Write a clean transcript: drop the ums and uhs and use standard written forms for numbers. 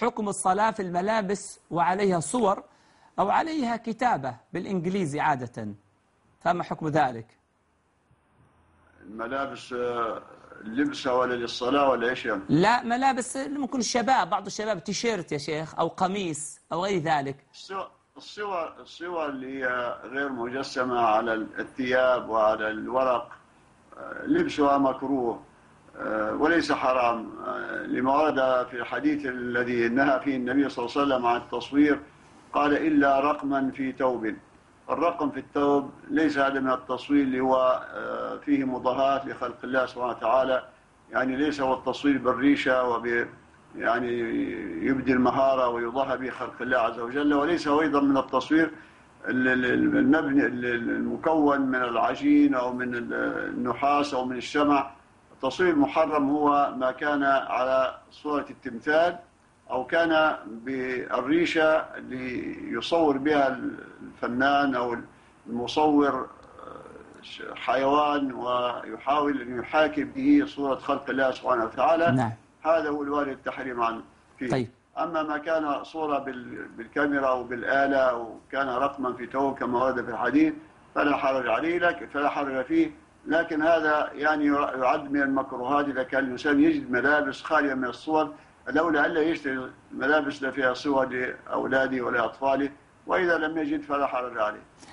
حكم الصلاة في الملابس وعليها صور أو عليها كتابة بالإنجليزي عادة، فما حكم ذلك؟ الملابس لبسها ولا للصلاة ولا إيش يعني؟ لا، ملابس ممكن الشباب، بعض الشباب تيشيرت يا شيخ أو قميص أو غير ذلك. الصور اللي هي غير مجسمة على الثياب وعلى الورق لبسها مكروه وليس حرام، لما ورد في الحديث الذي نهى فيه النبي صلى الله عليه وسلم عن التصوير، قال إلا رقما في ثوب. الرقم في الثوب ليس هذا من التصوير اللي هو فيه مضاهاة لخلق الله سبحانه وتعالى، يعني ليس هو التصوير بالريشة يعني يبدي المهارة ويضاهى به خلق الله عز وجل، وليس هو أيضا من التصوير المبني المكون من العجين أو من النحاس أو من الشمع. التصوير المحرم هو ما كان على صورة التمثال أو كان بالريشة اللي يصور بها الفنان أو المصور حيوان ويحاول أن يحاكي به صورة خلق الله سبحانه وتعالى. نعم. هذا هو الوارد التحريم عنه فيه. طيب. أما ما كان صورة بالكاميرا أو بالآلة أو كان رقما في ثوب كما ورد في الحديث فلا حرج عليه، فلا حرج فيه، لكن هذا يعني يعد من المكروهات إذا كان الإنسان يجد ملابس خالية من الصور، لولا ألا يشتري ملابس لا فيها صور لأولاده ولا أطفاله، وإذا لم يجد فلا حرج عليه.